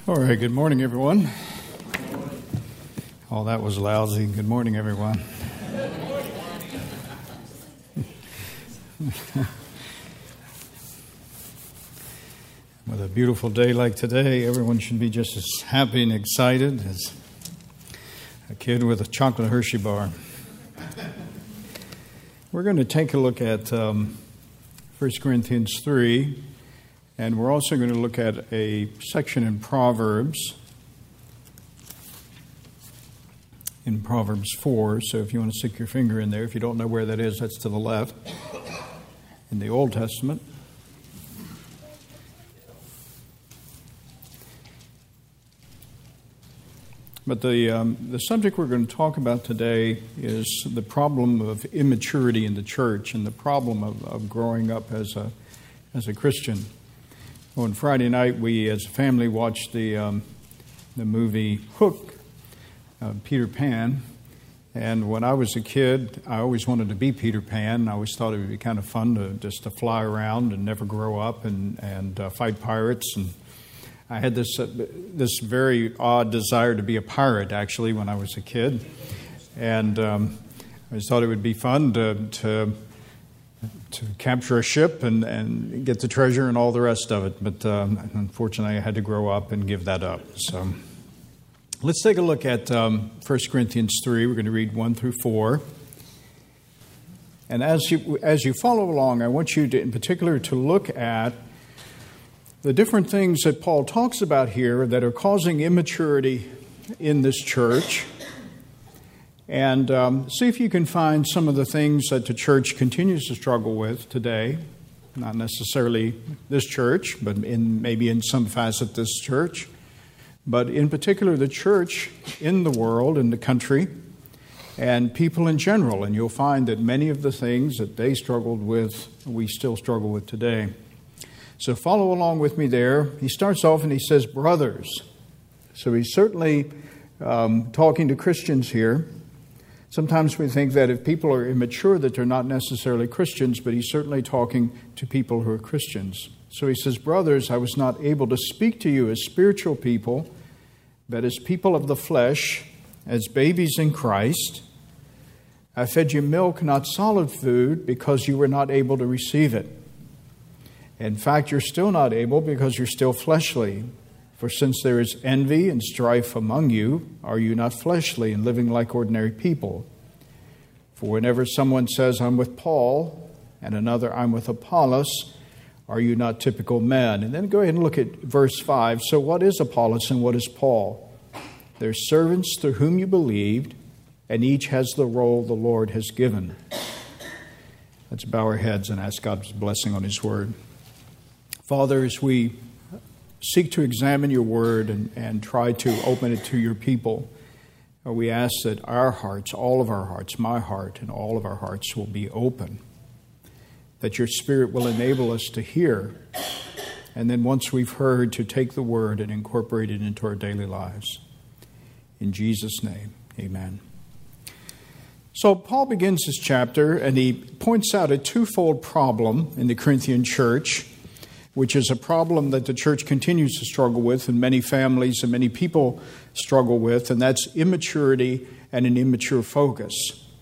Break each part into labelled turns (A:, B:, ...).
A: All right, good morning, everyone. Oh, that was lousy. Good morning, everyone. With a beautiful day like today, everyone should be just as happy and excited as a kid with a chocolate Hershey bar. We're going to take a look at 1 Corinthians 3, and we're also going to look at a section in Proverbs 4. So if you want to stick your finger in there, if you don't know where that is, that's to the left in the Old Testament. But the subject we're going to talk about today is the problem of immaturity in the church and the problem of growing up as a Christian. On Friday night, we as a family watched the movie Hook, Peter Pan. And when I was a kid, I always wanted to be Peter Pan. I always thought it would be kind of fun to fly around and never grow up and fight pirates. And I had this very odd desire to be a pirate, actually, when I was a kid. And I just thought it would be fun to capture a ship and get the treasure and all the rest of it. But unfortunately, I had to grow up and give that up. So let's take a look at 1 Corinthians 3. We're going to read 1 through 4. And as you follow along, I want you to, in particular, to look at the different things that Paul talks about here that are causing immaturity in this church. And see if you can find some of the things that the church continues to struggle with today. Not necessarily this church, but maybe in some facet this church. But in particular the church in the world, in the country, and people in general. And you'll find that many of the things that they struggled with, we still struggle with today. So follow along with me there. He starts off and he says, brothers. So he's certainly talking to Christians here. Sometimes we think that if people are immature that they're not necessarily Christians, but he's certainly talking to people who are Christians. So he says, brothers, I was not able to speak to you as spiritual people, but as people of the flesh, as babies in Christ. I fed you milk, not solid food, because you were not able to receive it. In fact, you're still not able because you're still fleshly. For since there is envy and strife among you, are you not fleshly and living like ordinary people? For whenever someone says, I'm with Paul, and another, I'm with Apollos, are you not typical men? And then go ahead and look at verse 5. So what is Apollos and what is Paul? They're servants through whom you believed, and each has the role the Lord has given. Let's bow our heads and ask God's blessing on His word. Father, as we seek to examine your word and try to open it to your people, we ask that our hearts, all of our hearts, my heart and all of our hearts will be open, that your Spirit will enable us to hear, and then once we've heard, to take the word and incorporate it into our daily lives. In Jesus' name, amen. So Paul begins his chapter and he points out a twofold problem in the Corinthian church, which is a problem that the church continues to struggle with and many families and many people struggle with, and that's immaturity and an immature focus.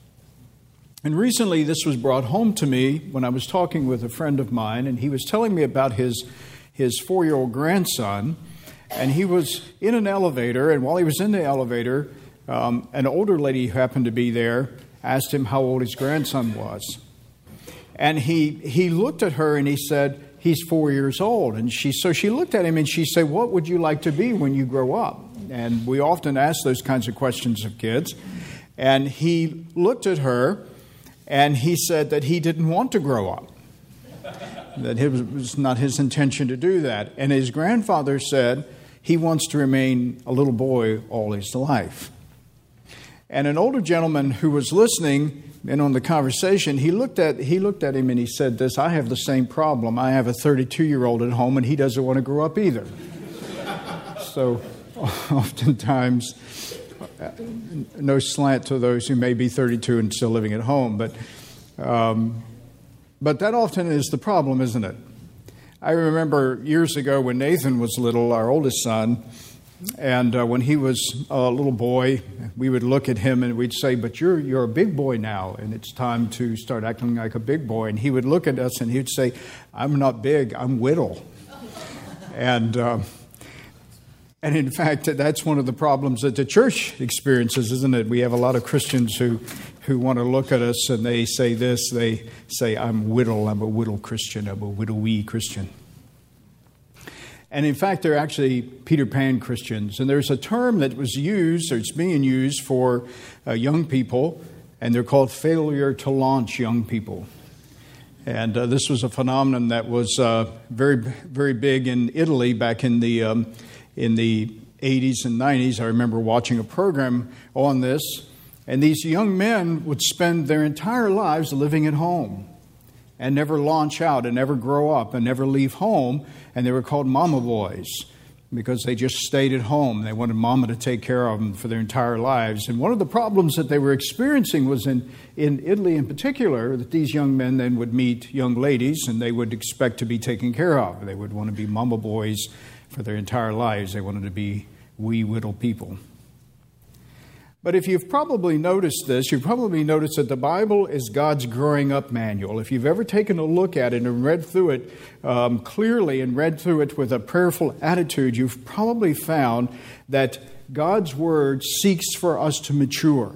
A: And recently this was brought home to me when I was talking with a friend of mine, and he was telling me about his 4-year-old grandson, and he was in an elevator, and while he was in the elevator, an older lady who happened to be there asked him how old his grandson was. And he looked at her and he said, he's 4 years old. And she looked at him and she said, what would you like to be when you grow up? And we often ask those kinds of questions of kids. And he looked at her and he said that he didn't want to grow up, that it was not his intention to do that. And his grandfather said he wants to remain a little boy all his life. And an older gentleman who was listening in on the conversation, he looked at him and he said this, I have the same problem. I have a 32-year-old at home and he doesn't want to grow up either. So oftentimes, no slant to those who may be 32 and still living at home, but that often is the problem, isn't it? I remember years ago when Nathan was little, our oldest son, And when he was a little boy, we would look at him and we'd say, but you're a big boy now, and it's time to start acting like a big boy. And he would look at us and he'd say, I'm not big, I'm whittle. And in fact, that's one of the problems that the church experiences, isn't it? We have a lot of Christians who want to look at us and they say this, they say, I'm whittle Christian, I'm a whittle-wee Christian. And in fact, they're actually Peter Pan Christians. And there's a term that was used, or it's being used for young people, and they're called failure to launch young people. And this was a phenomenon that was very, very big in Italy back in the 80s and 90s. I remember watching a program on this, and these young men would spend their entire lives living at home and never launch out and never grow up and never leave home. And they were called mama boys because they just stayed at home. They wanted mama to take care of them for their entire lives. And one of the problems that they were experiencing was in Italy in particular, that these young men then would meet young ladies and they would expect to be taken care of. They would want to be mama boys for their entire lives. They wanted to be wee whittle people. But if you've probably noticed this, you've probably noticed that the Bible is God's growing up manual. If you've ever taken a look at it and read through it clearly and read through it with a prayerful attitude, you've probably found that God's Word seeks for us to mature.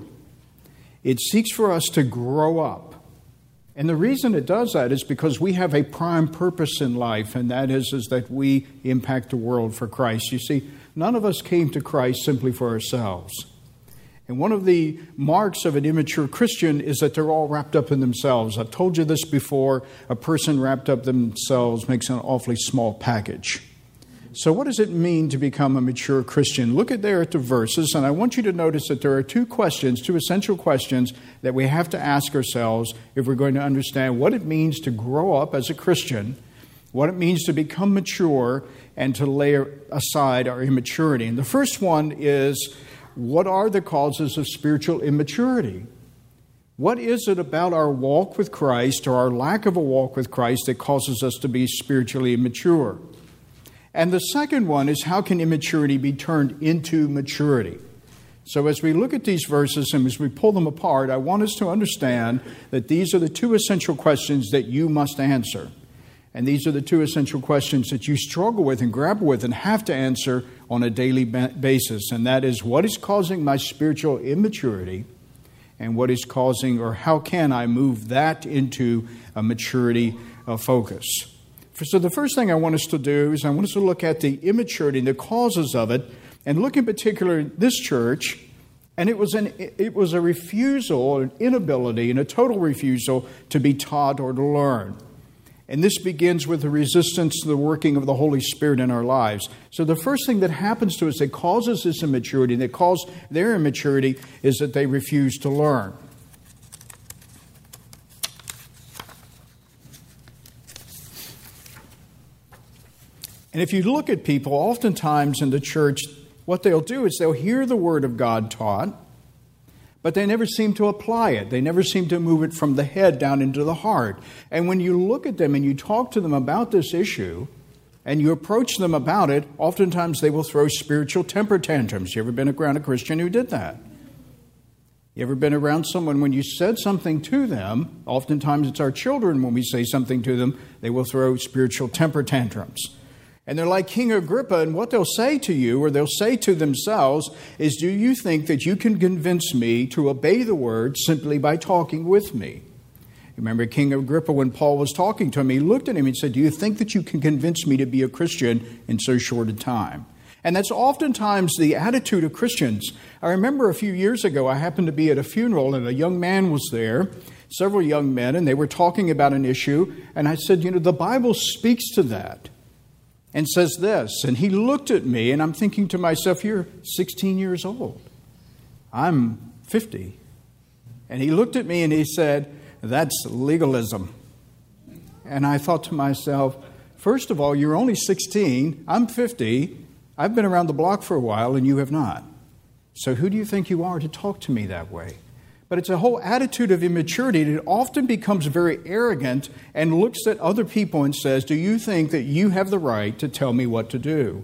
A: It seeks for us to grow up. And the reason it does that is because we have a prime purpose in life, and that is that we impact the world for Christ. You see, none of us came to Christ simply for ourselves. And one of the marks of an immature Christian is that they're all wrapped up in themselves. I've told you this before. A person wrapped up in themselves makes an awfully small package. So what does it mean to become a mature Christian? Look at the verses, and I want you to notice that there are two essential questions that we have to ask ourselves if we're going to understand what it means to grow up as a Christian, what it means to become mature, and to lay aside our immaturity. And the first one is, what are the causes of spiritual immaturity? What is it about our walk with Christ or our lack of a walk with Christ that causes us to be spiritually immature? And the second one is, how can immaturity be turned into maturity? So as we look at these verses and as we pull them apart, I want us to understand that these are the two essential questions that you must answer. And these are the two essential questions that you struggle with and grapple with and have to answer on a daily basis. And that is, what is causing my spiritual immaturity? And what is causing, or how can I move that into a maturity focus? So the first thing I want us to do is I want us to look at the immaturity and the causes of it, and look in particular at this church. And it was a refusal, an inability, and a total refusal to be taught or to learn. And this begins with the resistance to the working of the Holy Spirit in our lives. So the first thing that happens to us that causes this immaturity, that causes their immaturity, is that they refuse to learn. And if you look at people, oftentimes in the church, what they'll do is they'll hear the Word of God taught, but they never seem to apply it. They never seem to move it from the head down into the heart. And when you look at them and you talk to them about this issue, and you approach them about it, oftentimes they will throw spiritual temper tantrums. You ever been around a Christian who did that? You ever been around someone when you said something to them, oftentimes it's our children when we say something to them, they will throw spiritual temper tantrums. And they're like King Agrippa, and what they'll say to you, or they'll say to themselves, is, do you think that you can convince me to obey the word simply by talking with me? Remember King Agrippa, when Paul was talking to him, he looked at him and said, do you think that you can convince me to be a Christian in so short a time? And that's oftentimes the attitude of Christians. I remember a few years ago, I happened to be at a funeral, and a young man was there, several young men, and they were talking about an issue, and I said, the Bible speaks to that. And says this, and he looked at me, and I'm thinking to myself, you're 16 years old. I'm 50. And he looked at me and he said, that's legalism. And I thought to myself, first of all, you're only 16, I'm 50, I've been around the block for a while, and you have not. So who do you think you are to talk to me that way? But it's a whole attitude of immaturity that often becomes very arrogant and looks at other people and says, do you think that you have the right to tell me what to do?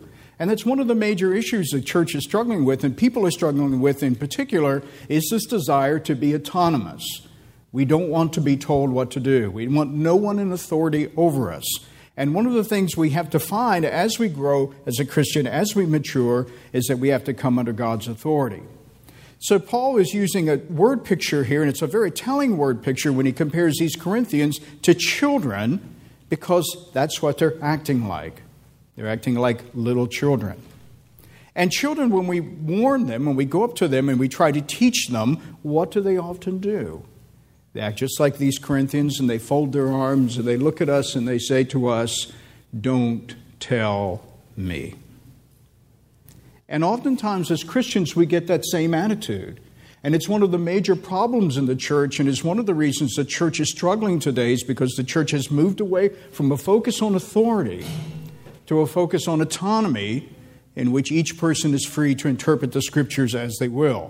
A: And that's one of the major issues the church is struggling with, and people are struggling with in particular, is this desire to be autonomous. We don't want to be told what to do. We want no one in authority over us. And one of the things we have to find as we grow as a Christian, as we mature, is that we have to come under God's authority. So Paul is using a word picture here, and it's a very telling word picture when he compares these Corinthians to children, because that's what they're acting like. They're acting like little children. And children, when we warn them, when we go up to them and we try to teach them, what do they often do? They act just like these Corinthians, and they fold their arms, and they look at us, and they say to us, "Don't tell me." And oftentimes as Christians, we get that same attitude. And it's one of the major problems in the church, and it's one of the reasons the church is struggling today, is because the church has moved away from a focus on authority to a focus on autonomy, in which each person is free to interpret the Scriptures as they will.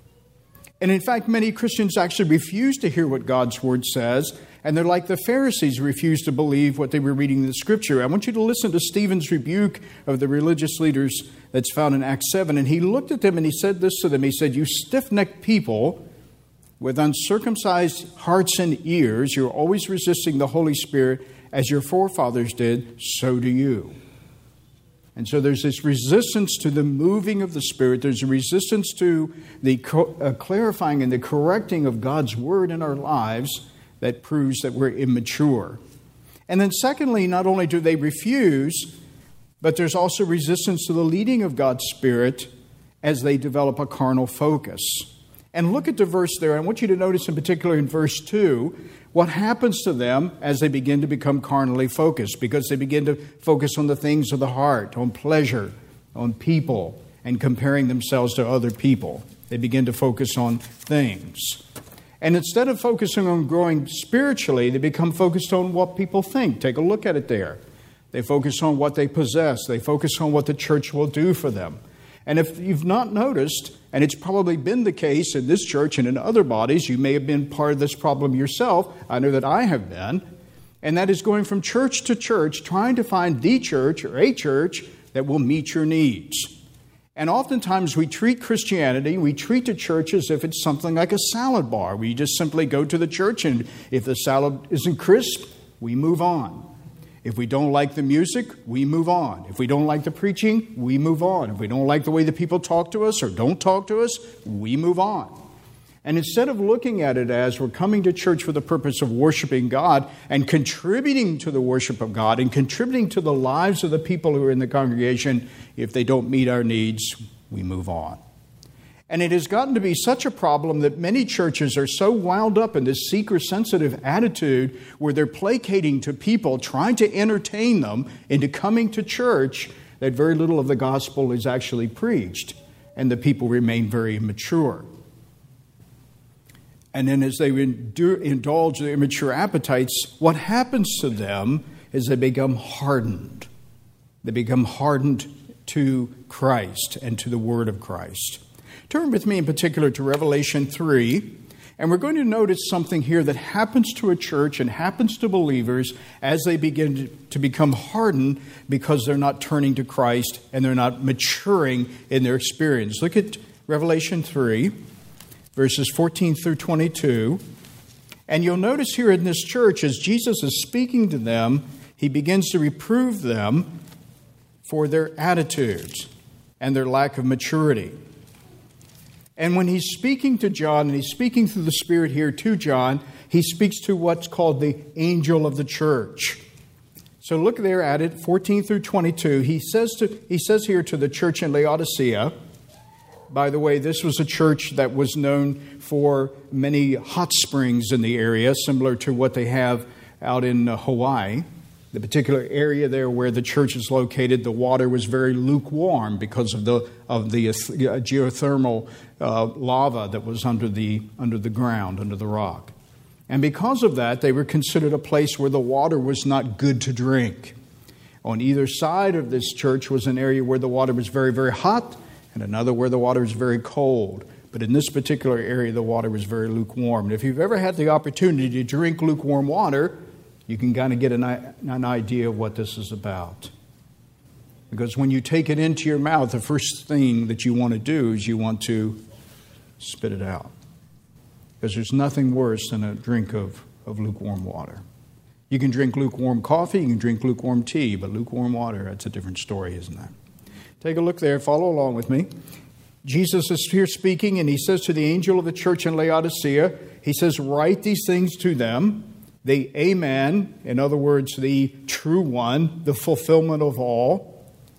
A: And in fact, many Christians actually refuse to hear what God's Word says, and they're like the Pharisees, refused to believe what they were reading in the Scripture. I want you to listen to Stephen's rebuke of the religious leaders that's found in Acts 7. And he looked at them and he said this to them. He said, "You stiff-necked people with uncircumcised hearts and ears, you're always resisting the Holy Spirit as your forefathers did, so do you." And so there's this resistance to the moving of the Spirit. There's a resistance to the clarifying and the correcting of God's Word in our lives that proves that we're immature. And then secondly, not only do they refuse, but there's also resistance to the leading of God's Spirit as they develop a carnal focus. And look at the verse there. I want you to notice in particular in verse 2, what happens to them as they begin to become carnally focused, because they begin to focus on the things of the heart, on pleasure, on people, and comparing themselves to other people. They begin to focus on things. And instead of focusing on growing spiritually, they become focused on what people think. Take a look at it there. They focus on what they possess. They focus on what the church will do for them. And if you've not noticed, and it's probably been the case in this church and in other bodies, you may have been part of this problem yourself. I know that I have been. And that is going from church to church, trying to find the church or a church that will meet your needs. And oftentimes we treat Christianity, we treat the church as if it's something like a salad bar. We just simply go to the church, and if the salad isn't crisp, we move on. If we don't like the music, we move on. If we don't like the preaching, we move on. If we don't like the way the people talk to us or don't talk to us, we move on. And instead of looking at it as we're coming to church for the purpose of worshiping God and contributing to the worship of God and contributing to the lives of the people who are in the congregation, if they don't meet our needs, we move on. And it has gotten to be such a problem that many churches are so wound up in this seeker-sensitive attitude where they're placating to people, trying to entertain them into coming to church, that very little of the gospel is actually preached, and the people remain very immature. And then as they indulge their immature appetites, what happens to them is they become hardened. They become hardened to Christ and to the Word of Christ. Turn with me in particular to Revelation 3, and we're going to notice something here that happens to a church and happens to believers as they begin to become hardened because they're not turning to Christ and they're not maturing in their experience. Look at Revelation 3, verses 14 through 22. And you'll notice here in this church, as Jesus is speaking to them, he begins to reprove them for their attitudes and their lack of maturity. And when he's speaking to John, and he's speaking through the Spirit here to John, he speaks to what's called the angel of the church. So look there at it, 14 through 22. He says here to the church in Laodicea, by the way, this was a church that was known for many hot springs in the area, similar to what they have out in Hawaii. The particular area there where the church is located, the water was very lukewarm because of the geothermal lava that was under the ground, under the rock. And because of that, they were considered a place where the water was not good to drink. On either side of this church was an area where the water was very, very hot, and another where the water was very cold. But in this particular area, the water was very lukewarm. And if you've ever had the opportunity to drink lukewarm water, you can kind of get an idea of what this is about. Because when you take it into your mouth, the first thing that you want to do is you want to spit it out. Because there's nothing worse than a drink of lukewarm water. You can drink lukewarm coffee, you can drink lukewarm tea, but lukewarm water, that's a different story, isn't that? Take a look there, follow along with me. Jesus is here speaking, and he says to the angel of the church in Laodicea, he says, write these things to them, the Amen, in other words, the true one, the fulfillment of all,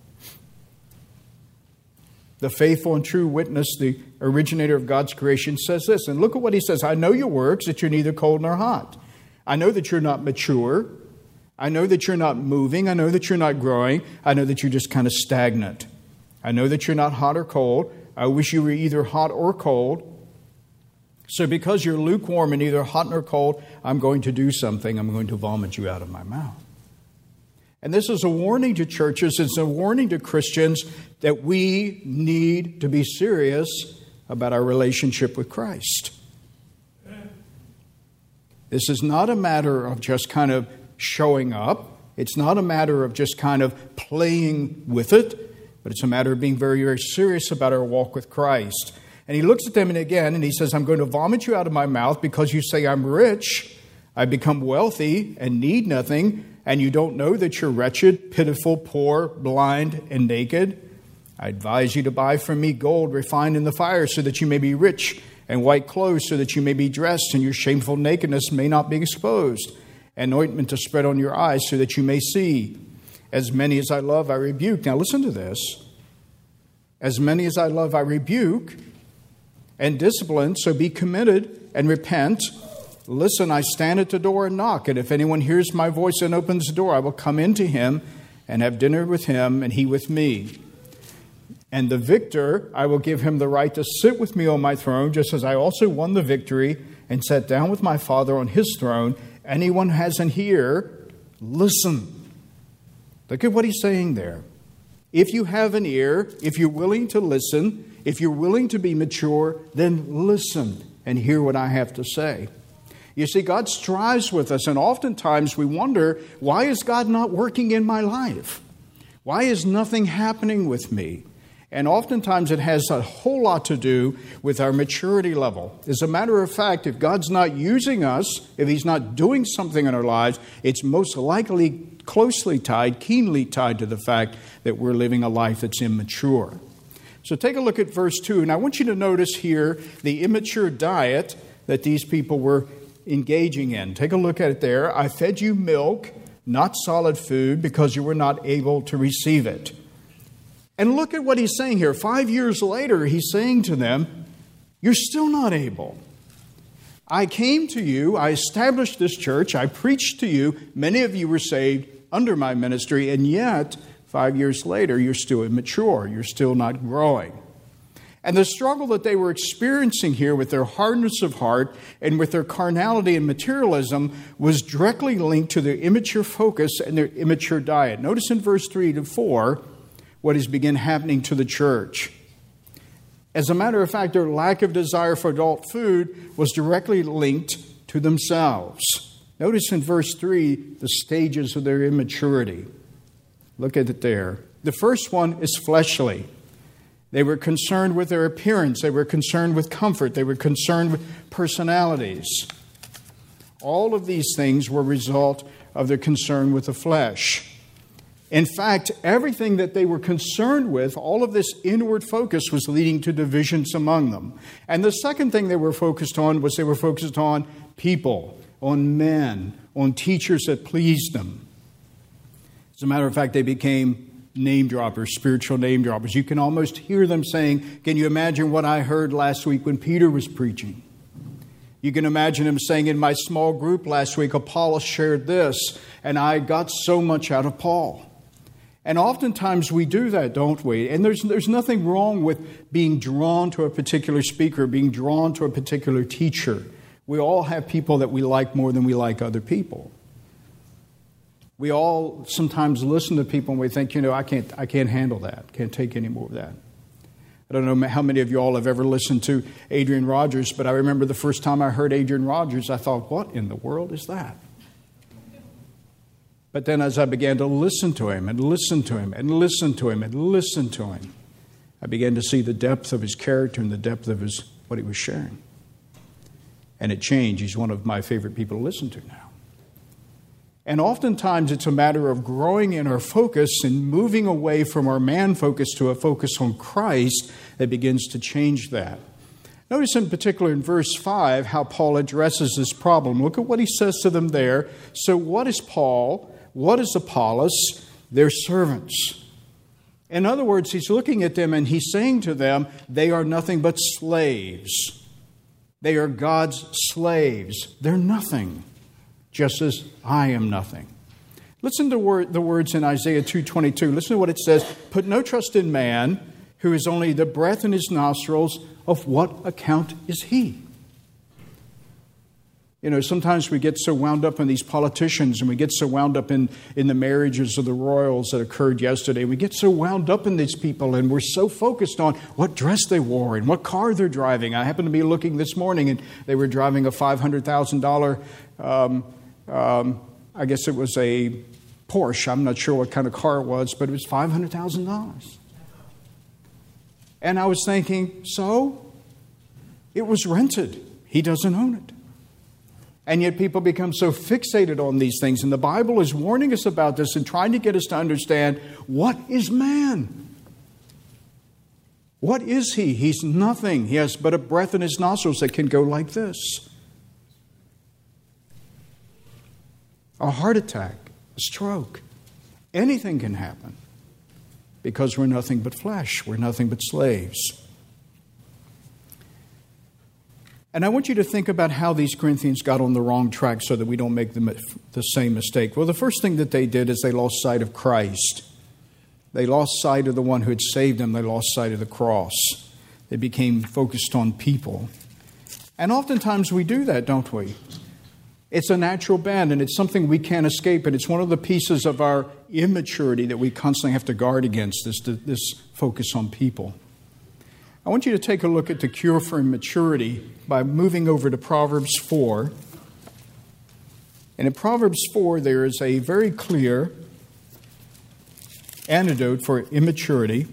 A: the faithful and true witness, the originator of God's creation, says this. And look at what he says. I know your works, that you're neither cold nor hot. I know that you're not mature. I know that you're not moving. I know that you're not growing. I know that you're just kind of stagnant. I know that you're not hot or cold. I wish you were either hot or cold. So because you're lukewarm and neither hot nor cold, I'm going to do something. I'm going to vomit you out of my mouth. And this is a warning to churches. It's a warning to Christians that we need to be serious about our relationship with Christ. This is not a matter of just kind of showing up. It's not a matter of just kind of playing with it, but it's a matter of being very, very serious about our walk with Christ. And he looks at them and he says, I'm going to vomit you out of my mouth because you say I'm rich, I've become wealthy and need nothing, and you don't know that you're wretched, pitiful, poor, blind, and naked. I advise you to buy from me gold refined in the fire so that you may be rich, and white clothes so that you may be dressed and your shameful nakedness may not be exposed, and ointment to spread on your eyes so that you may see. As many as I love, I rebuke. Now listen to this. As many as I love, I rebuke and discipline, so be committed and repent. Listen, I stand at the door and knock, and if anyone hears my voice and opens the door, I will come into him and have dinner with him and he with me. And the victor, I will give him the right to sit with me on my throne, just as I also won the victory and sat down with my Father on his throne. Anyone who has an ear, listen. Look at what he's saying there. If you have an ear, if you're willing to listen, if you're willing to be mature, then listen and hear what I have to say. You see, God strives with us, and oftentimes we wonder, why is God not working in my life? Why is nothing happening with me? And oftentimes it has a whole lot to do with our maturity level. As a matter of fact, if God's not using us, if He's not doing something in our lives, it's most likely closely tied, keenly tied to the fact that we're living a life that's immature. So take a look at verse 2, and I want you to notice here the immature diet that these people were engaging in. Take a look at it there. I fed you milk, not solid food, because you were not able to receive it. And look at what he's saying here. 5 years later, he's saying to them, you're still not able. I came to you, I established this church, I preached to you, many of you were saved under my ministry, and yet 5 years later, you're still immature, you're still not growing. And the struggle that they were experiencing here with their hardness of heart and with their carnality and materialism was directly linked to their immature focus and their immature diet. Notice in verse 3 to 4 what has begun happening to the church. As a matter of fact, their lack of desire for adult food was directly linked to themselves. Notice in verse 3 the stages of their immaturity. Look at it there. The first one is fleshly. They were concerned with their appearance. They were concerned with comfort. They were concerned with personalities. All of these things were a result of their concern with the flesh. In fact, everything that they were concerned with, all of this inward focus was leading to divisions among them. And the second thing they were focused on was they were focused on people, on men, on teachers that pleased them. As a matter of fact, they became name droppers, spiritual name droppers. You can almost hear them saying, can you imagine what I heard last week when Peter was preaching? You can imagine him saying, in my small group last week, Apollos shared this, and I got so much out of Paul. And oftentimes we do that, don't we? And there's nothing wrong with being drawn to a particular speaker, being drawn to a particular teacher. We all have people that we like more than we like other people. We all sometimes listen to people and we think, I can't handle that. Can't take any more of that. I don't know how many of you all have ever listened to Adrian Rogers, but I remember the first time I heard Adrian Rogers, I thought, what in the world is that? But then as I began to listen to him and listen to him and listen to him and listen to him, I began to see the depth of his character and the depth of what he was sharing. And it changed. He's one of my favorite people to listen to now. And oftentimes it's a matter of growing in our focus and moving away from our man focus to a focus on Christ that begins to change that. Notice in particular in verse 5 how Paul addresses this problem. Look at what he says to them there. So what is Paul? What is Apollos? They're servants. In other words, he's looking at them and he's saying to them, they are nothing but slaves. They are God's slaves. They're nothing, just as I am nothing. Listen to the words in Isaiah 2:22. Listen to what it says. Put no trust in man, who is only the breath in his nostrils. Of what account is he? You know, sometimes we get so wound up in these politicians and we get so wound up in the marriages of the royals that occurred yesterday. We get so wound up in these people and we're so focused on what dress they wore and what car they're driving. I happened to be looking this morning and they were driving a $500,000, I guess it was a Porsche. I'm not sure what kind of car it was, but it was $500,000. And I was thinking, so? It was rented. He doesn't own it. And yet people become so fixated on these things. And the Bible is warning us about this and trying to get us to understand, what is man? What is he? He's nothing. He has but a breath in his nostrils that can go like this. A heart attack, a stroke, anything can happen. Because we're nothing but flesh. We're nothing but slaves. And I want you to think about how these Corinthians got on the wrong track so that we don't make the same mistake. Well, the first thing that they did is they lost sight of Christ. They lost sight of the one who had saved them. They lost sight of the cross. They became focused on people. And oftentimes we do that, don't we? It's a natural bend, and it's something we can't escape, and it's one of the pieces of our immaturity that we constantly have to guard against, this focus on people. I want you to take a look at the cure for immaturity by moving over to Proverbs 4. And in Proverbs 4, there is a very clear antidote for immaturity.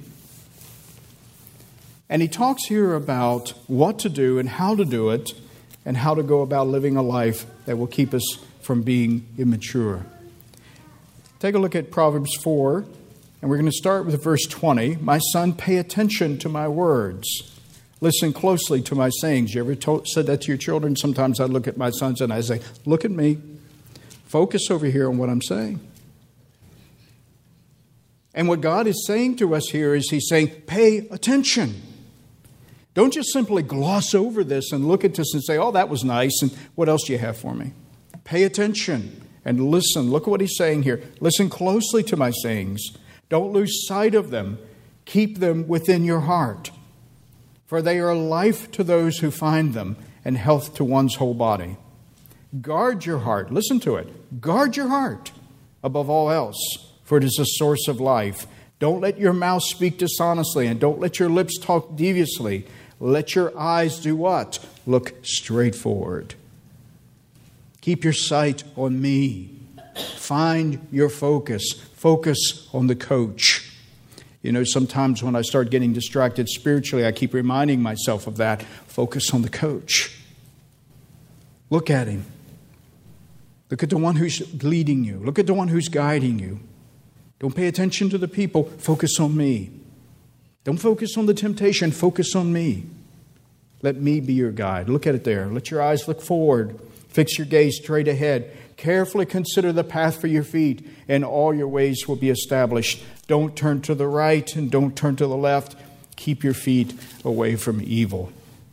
A: And he talks here about what to do and how to do it, and how to go about living a life that will keep us from being immature. Take a look at Proverbs 4, and we're going to start with verse 20. My son, pay attention to my words. Listen closely to my sayings. You ever said that to your children? Sometimes I look at my sons and I say, look at me. Focus over here on what I'm saying. And what God is saying to us here is he's saying, pay attention. Don't just simply gloss over this and look at this and say, oh, that was nice, and what else do you have for me? Pay attention and listen. Look at what he's saying here. Listen closely to my sayings. Don't lose sight of them. Keep them within your heart. For they are life to those who find them and health to one's whole body. Guard your heart. Listen to it. Guard your heart above all else, for it is a source of life. Don't let your mouth speak dishonestly, and don't let your lips talk deviously. Let your eyes do what? Look straight forward. Keep your sight on me. Find your focus. Focus on the coach. You know, sometimes when I start getting distracted spiritually, I keep reminding myself of that. Focus on the coach. Look at him. Look at the one who's leading you. Look at the one who's guiding you. Don't pay attention to the people. Focus on me. Don't focus on the temptation. Focus on me. Let me be your guide. Look at it there. Let your eyes look forward. Fix your gaze straight ahead. Carefully consider the path for your feet, and all your ways will be established. Don't turn to the right and don't turn to the left. Keep your feet away from evil.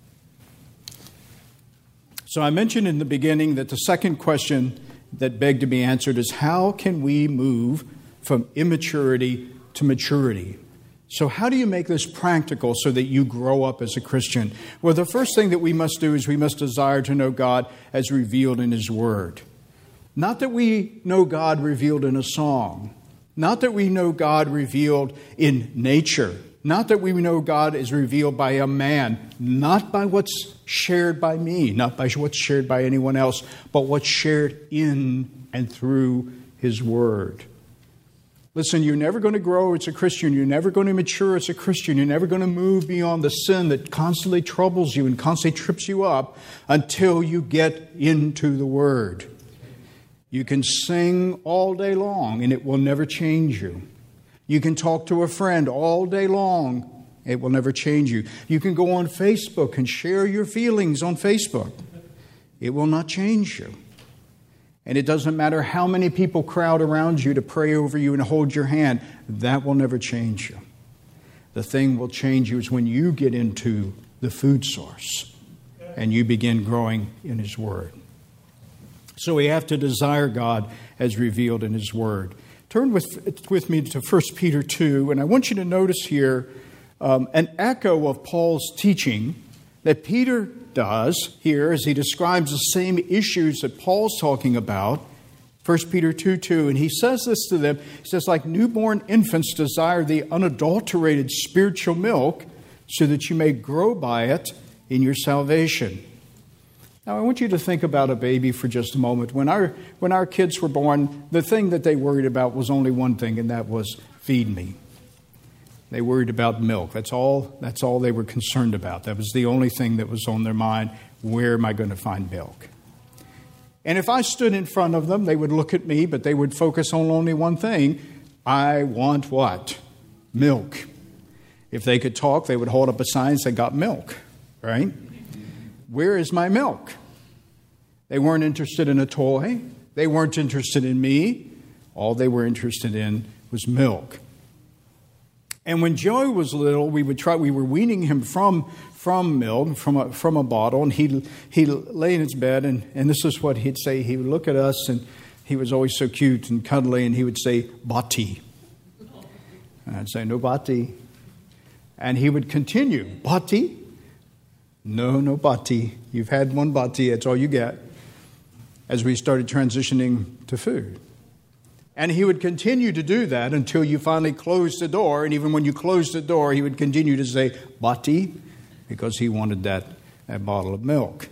A: So I mentioned in the beginning that the second question that begged to be answered is, how can we move from immaturity to maturity? So how do you make this practical so that you grow up as a Christian? Well, the first thing that we must do is we must desire to know God as revealed in His Word. Not that we know God revealed in a song. Not that we know God revealed in nature. Not that we know God is revealed by a man. Not by what's shared by me. Not by what's shared by anyone else. But what's shared in and through His Word. Listen, you're never going to grow as a Christian. You're never going to mature as a Christian. You're never going to move beyond the sin that constantly troubles you and constantly trips you up until you get into the Word. You can sing all day long and it will never change you. You can talk to a friend all day long. It will never change you. You can go on Facebook and share your feelings on Facebook. It will not change you. And it doesn't matter how many people crowd around you to pray over you and hold your hand. That will never change you. The thing will change you is when you get into the food source and you begin growing in His Word. So we have to desire God as revealed in His Word. Turn with me to 1 Peter 2, and I want you to notice here an echo of Paul's teaching that Peter does here as he describes the same issues that Paul's talking about. 1 Peter 2:2, and he says this to them. He says, like newborn infants desire the unadulterated spiritual milk so that you may grow by it in your salvation. Now, I want you to think about a baby for just a moment. When our kids were born, the thing that they worried about was only one thing, and that was feed me. They worried about milk. That's all they were concerned about. That was the only thing that was on their mind. Where am I going to find milk? And if I stood in front of them, they would look at me, but they would focus on only one thing. I want what? Milk. If they could talk, they would hold up a sign and say, got milk, right? Where is my milk? They weren't interested in a toy. They weren't interested in me. All they were interested in was milk. And when Joey was little, we were weaning him from milk, from a bottle, and he'd lay in his bed, and this is what he'd say. He would look at us, and he was always so cute and cuddly, and he would say, Bati. And I'd say, no Bati. And he would continue, Bati? No Bati. You've had one Bati, that's all you get, as we started transitioning to food. And he would continue to do that until you finally closed the door. And even when you closed the door, he would continue to say, Bati, because he wanted that bottle of milk.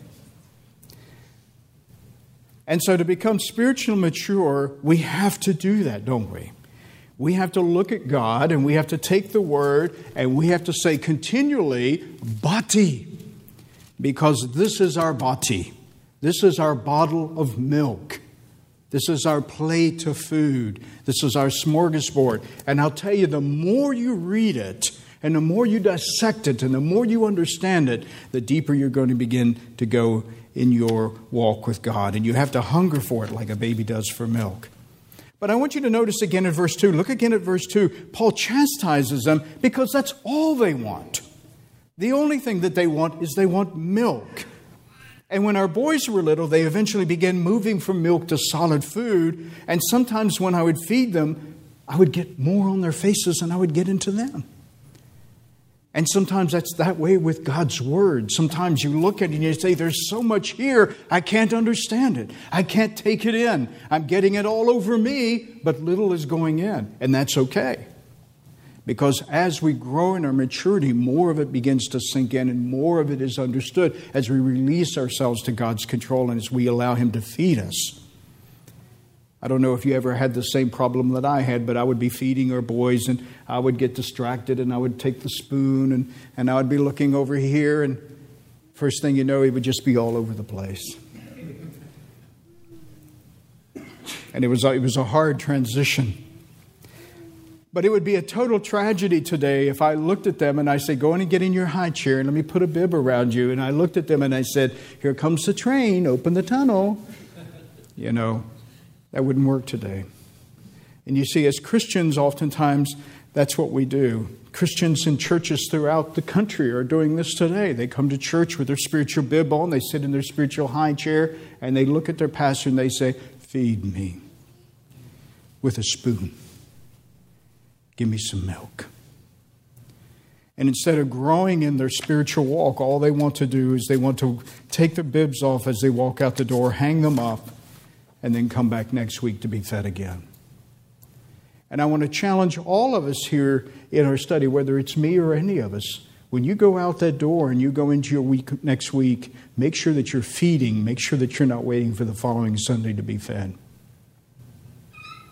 A: And so to become spiritually mature, we have to do that, don't we? We have to look at God and we have to take the Word and we have to say continually, Bati, because this is our Bati. This is our bottle of milk. This is our plate of food. This is our smorgasbord. And I'll tell you, the more you read it, and the more you dissect it, and the more you understand it, the deeper you're going to begin to go in your walk with God. And you have to hunger for it like a baby does for milk. But I want you to notice again in verse 2. Look again at verse 2. Paul chastises them because that's all they want. The only thing that they want is they want milk. And when our boys were little, they eventually began moving from milk to solid food. And sometimes when I would feed them, I would get more on their faces than I would get into them. And sometimes that's that way with God's Word. Sometimes you look at it and you say, there's so much here, I can't understand it. I can't take it in. I'm getting it all over me, but little is going in. And that's okay. Because as we grow in our maturity, more of it begins to sink in and more of it is understood as we release ourselves to God's control and as we allow Him to feed us. I don't know if you ever had the same problem that I had, but I would be feeding our boys and I would get distracted and I would take the spoon and I would be looking over here and first thing you know, he would just be all over the place. And it was a hard transition. But it would be a total tragedy today if I looked at them and I said, go in and get in your high chair and let me put a bib around you. And I looked at them and I said, here comes the train, open the tunnel. You know, that wouldn't work today. And you see, as Christians, oftentimes, that's what we do. Christians in churches throughout the country are doing this today. They come to church with their spiritual bib on, they sit in their spiritual high chair, and they look at their pastor and they say, feed me with a spoon. Give me some milk. And instead of growing in their spiritual walk, all they want to do is they want to take their bibs off as they walk out the door, hang them up, and then come back next week to be fed again. And I want to challenge all of us here in our study, whether it's me or any of us, when you go out that door and you go into your week next week, make sure that you're feeding. Make sure that you're not waiting for the following Sunday to be fed.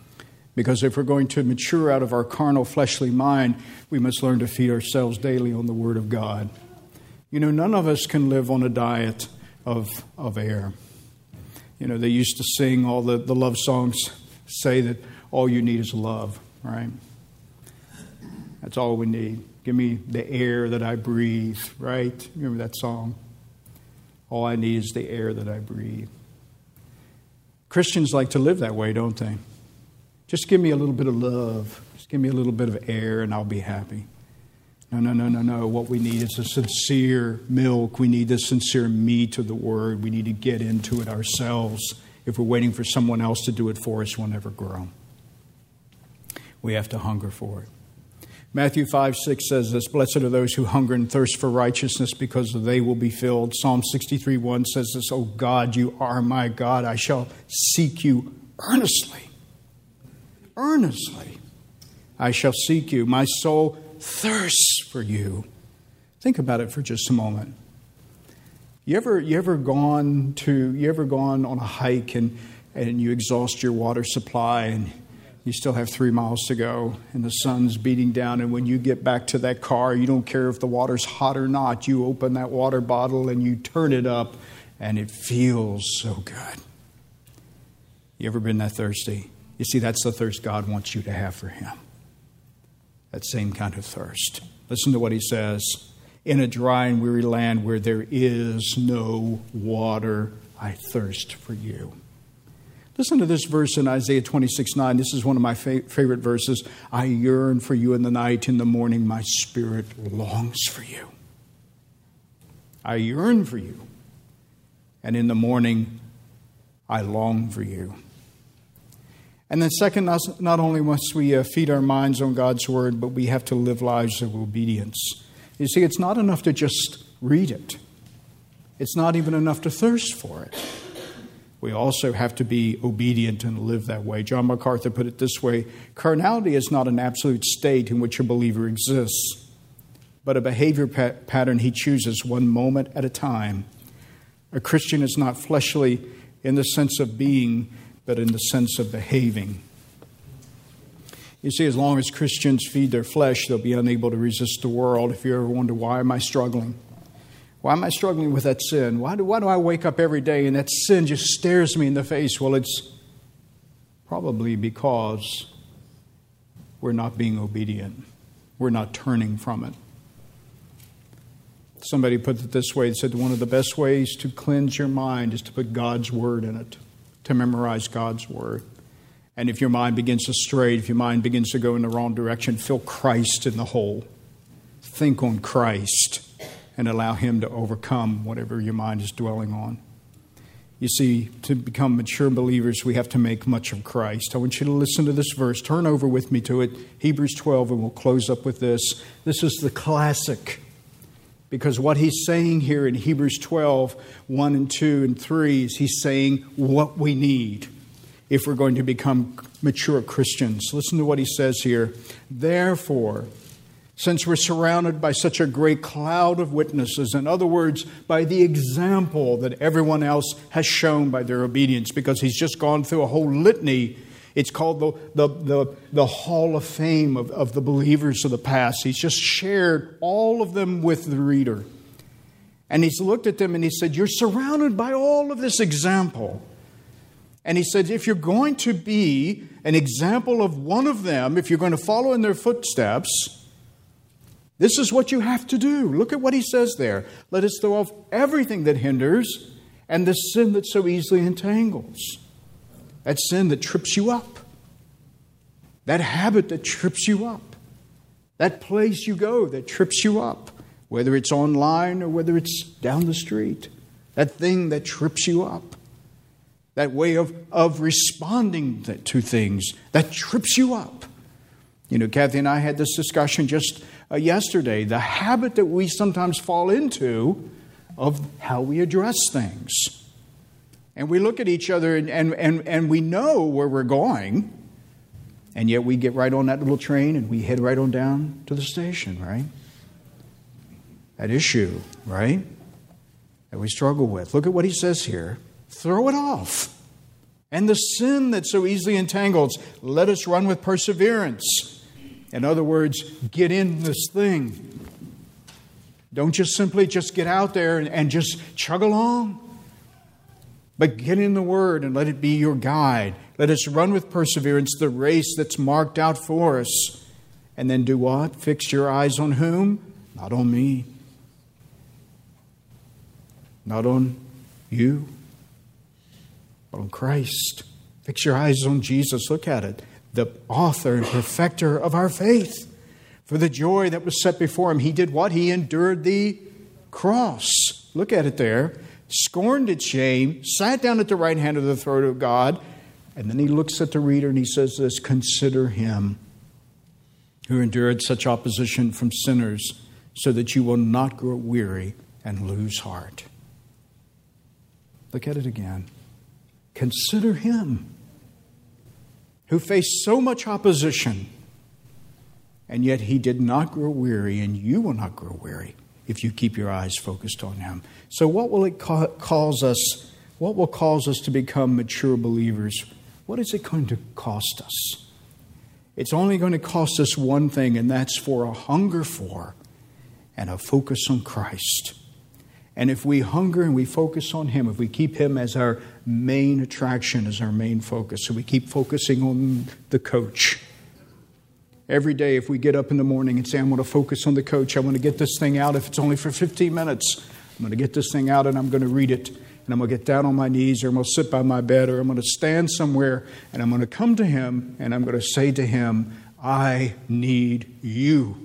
A: Because if we're going to mature out of our carnal, fleshly mind, we must learn to feed ourselves daily on the Word of God. You know, none of us can live on a diet of air. You know, they used to sing all the love songs, say that all you need is love, right? That's all we need. Give me the air that I breathe, right? Remember that song? All I need is the air that I breathe. Christians like to live that way, don't they? Just give me a little bit of love. Just give me a little bit of air and I'll be happy. No. What we need is a sincere milk. We need the sincere meat of the Word. We need to get into it ourselves. If we're waiting for someone else to do it for us, we'll never grow. We have to hunger for it. Matthew 5:6 says this, "Blessed are those who hunger and thirst for righteousness, because they will be filled." Psalm 63:1 says this, "O God, you are my God. I shall seek you earnestly. Earnestly I shall seek you. My soul thirsts for you." Think about it for just a moment. You ever gone on a hike and you exhaust your water supply and you still have 3 miles to go and the sun's beating down, and when you get back to that car, you don't care if the water's hot or not. You open that water bottle and you turn it up and it feels so good. You ever been that thirsty? You see, that's the thirst God wants you to have for Him. That same kind of thirst. Listen to what He says. "In a dry and weary land where there is no water, I thirst for you." Listen to this verse in Isaiah 26:9. This is one of my favorite verses. "I yearn for you in the night. In the morning, my spirit longs for you." I yearn for you. And in the morning, I long for you. And then second, not only must we feed our minds on God's Word, but we have to live lives of obedience. You see, it's not enough to just read it. It's not even enough to thirst for it. We also have to be obedient and live that way. John MacArthur put it this way: carnality is not an absolute state in which a believer exists, but a behavior pattern he chooses one moment at a time. A Christian is not fleshly in the sense of being, but in the sense of behaving. You see, as long as Christians feed their flesh, they'll be unable to resist the world. If you ever wonder, why am I struggling? Why am I struggling with that sin? Why do I wake up every day and that sin just stares me in the face? Well, it's probably because we're not being obedient. We're not turning from it. Somebody put it this way. They said one of the best ways to cleanse your mind is to put God's Word in it, to memorize God's Word. And if your mind begins to stray, if your mind begins to go in the wrong direction, fill Christ in the hole. Think on Christ and allow Him to overcome whatever your mind is dwelling on. You see, to become mature believers, we have to make much of Christ. I want you to listen to this verse. Turn over with me to it, Hebrews 12, and we'll close up with this. This is the classic. Because what he's saying here in Hebrews 12, 1 and 2 and 3 is he's saying what we need if we're going to become mature Christians. Listen to what he says here. "Therefore, since we're surrounded by such a great cloud of witnesses," in other words, by the example that everyone else has shown by their obedience, because he's just gone through a whole litany. It's called the Hall of Fame of the believers of the past. He's just shared all of them with the reader. And he's looked at them and he said, you're surrounded by all of this example. And he said, if you're going to be an example of one of them, if you're going to follow in their footsteps, this is what you have to do. Look at what he says there. "Let us throw off everything that hinders and the sin that so easily entangles." That sin that trips you up. That habit that trips you up. That place you go that trips you up. Whether it's online or whether it's down the street. That thing that trips you up. That way of responding to things that trips you up. You know, Kathy and I had this discussion just yesterday. The habit that we sometimes fall into of how we address things. And we look at each other and we know where we're going. And yet we get right on that little train and we head right on down to the station, right? That issue, right? That we struggle with. Look at what he says here. Throw it off. And the sin that so easily entangles, let us run with perseverance. In other words, get in this thing. Don't just simply just get out there and just chug along. But get in the Word and let it be your guide. Let us run with perseverance the race that's marked out for us. And then do what? Fix your eyes on whom? Not on me. Not on you. But on Christ. Fix your eyes on Jesus. Look at it. The author and perfecter of our faith. For the joy that was set before him, he did what? He endured the cross. Look at it there. Scorned its shame, sat down at the right hand of the throne of God. And then he looks at the reader and he says this, consider him who endured such opposition from sinners, so that you will not grow weary and lose heart. Look at it again. Consider him who faced so much opposition, and yet he did not grow weary, and you will not grow weary if you keep your eyes focused on him. So what will it cause us? What will cause us to become mature believers? What is it going to cost us? It's only going to cost us one thing, and that's for a hunger for and a focus on Christ. And if we hunger and we focus on him, if we keep him as our main attraction, as our main focus, so we keep focusing on the coach. Every day, if we get up in the morning and say, I'm going to focus on the coach, I want to get this thing out. If it's only for 15 minutes, I'm going to get this thing out and I'm going to read it. And I'm going to get down on my knees, or I'm going to sit by my bed, or I'm going to stand somewhere, and I'm going to come to him, and I'm going to say to him, I need you.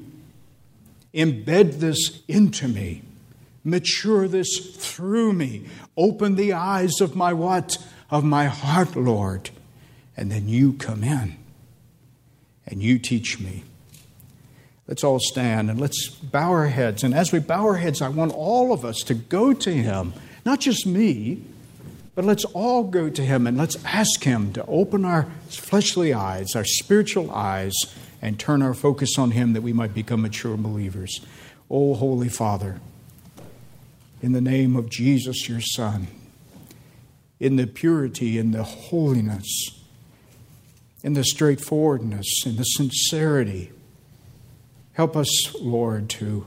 A: Embed this into me. Mature this through me. Open the eyes of my what? Of my heart, Lord. And then you come in, and you teach me. Let's all stand, and let's bow our heads. And as we bow our heads, I want all of us to go to him. Not just me, but let's all go to him and let's ask him to open our fleshly eyes, our spiritual eyes, and turn our focus on him that we might become mature believers. Oh, Holy Father, in the name of Jesus, your Son, in the purity, in the holiness, in the straightforwardness, in the sincerity, help us, Lord, to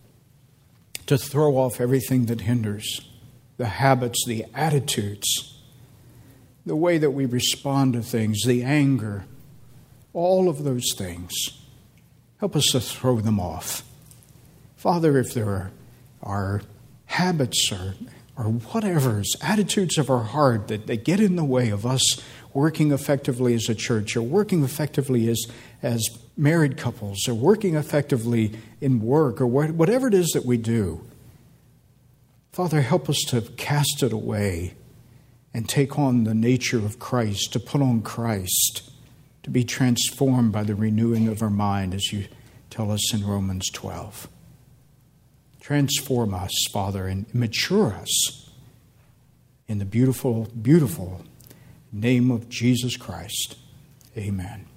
A: throw off everything that hinders. The habits, the attitudes, the way that we respond to things, the anger, all of those things. Help us to throw them off. Father, if there are habits or whatever, attitudes of our heart that get in the way of us working effectively as a church, or working effectively as married couples, or working effectively in work, or whatever it is that we do, Father, help us to cast it away and take on the nature of Christ, to put on Christ, to be transformed by the renewing of our mind, as you tell us in Romans 12. Transform us, Father, and mature us in the beautiful, beautiful name of Jesus Christ. Amen.